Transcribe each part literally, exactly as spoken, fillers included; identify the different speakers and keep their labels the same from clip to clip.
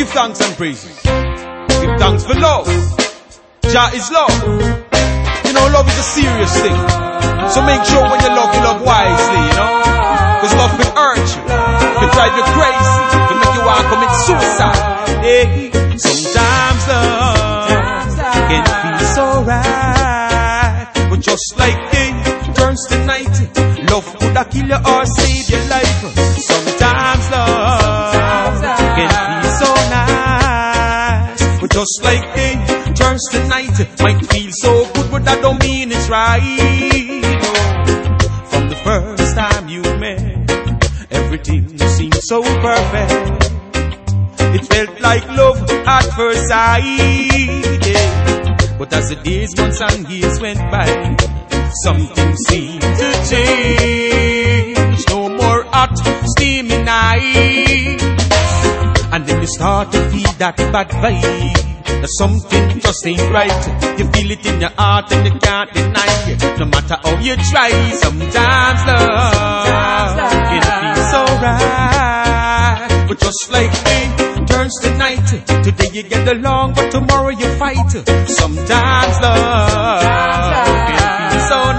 Speaker 1: give thanks and praises. Give thanks for love. Jah is love. You know, love is a serious thing. So make sure when you love, you love wisely, you know. Cause love can hurt you, can drive you crazy, can make you want to commit suicide. Hey, sometimes love can feel so right, but just like day turns to night, love could have kill you or save your life. Sometimes love can feel so nice, but just like day turns to night, might feel so good, but that don't mean it's right. From the first time you met, everything seemed so perfect. It felt like love at first sight, yeah. But as the days, months and years went by, something seemed to change. No more hot, steamy nights. And then you start to feel that bad vibe, that something just ain't right. You feel it in your heart and you can't deny it. No matter how you try, sometimes love can feel so right. But just like day turns to night, today you get along, but tomorrow you fight. Sometimes love can feel so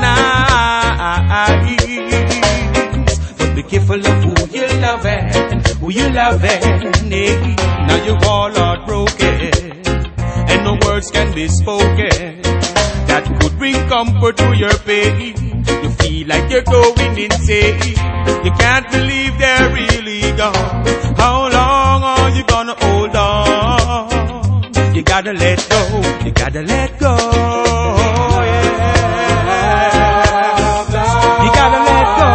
Speaker 1: nice, but be careful of who you love and who you love and now you all are broken, and no words can be spoken that could bring comfort to your pain. You feel like you're going insane. You can't believe they're really gone. How long are you gonna hold on? You gotta let go, you gotta let go, yeah. You gotta let go.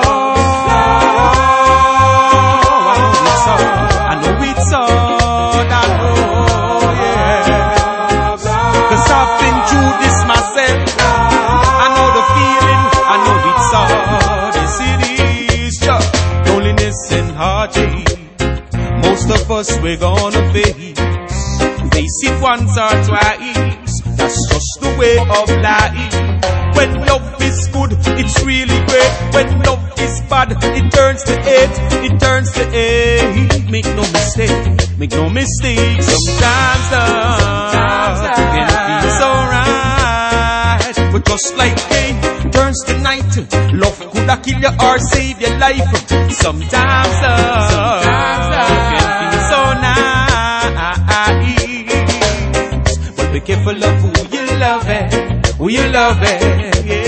Speaker 1: I know it's hard, I know, yeah. Cause I've been through this myself. I know the feeling, I know it's hard. Yes, it is just loneliness and heartache. Most of us, we're gonna face, face it once or twice. That's just the way of life. When love is good, it's really great. When love is bad, it turns to hate, it turns to hate. Make no mistake, make no mistake. Sometimes love can feel so right, but just like day turns to night, love could have kill you or save your life. Sometimes love can feel so nice, but be careful of who you love and who you love and yeah.